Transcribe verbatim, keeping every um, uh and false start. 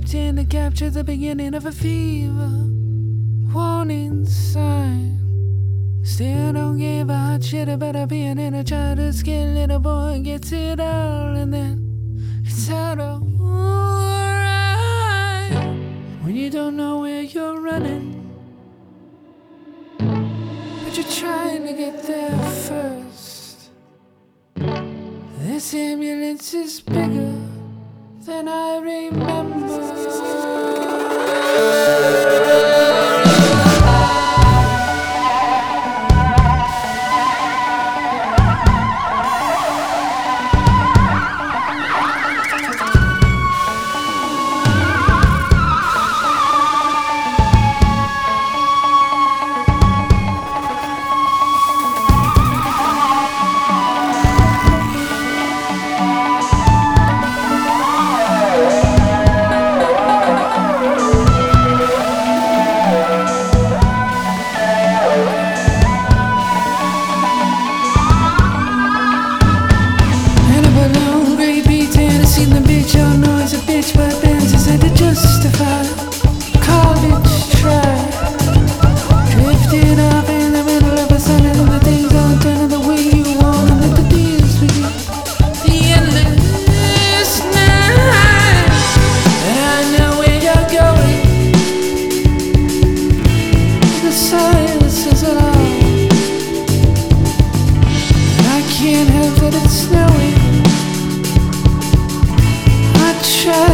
stepped in to capture the beginning of a fever. Warning sign. Still don't give a hot shit about being in a childhood skin. Little boy gets it all and then it's out of right. When you don't know where you're running, but you're trying to get there first. This ambulance is bigger than I remember. Seen the bitch, y'all know it's a bitch, but Benz had to justify. College try. Drifted off in the middle of a sun, and the things don't turn the way you want, and let the deals begin. The endless night. And I know where you're going. The silence says it all. And I can't help that it's snowing. Try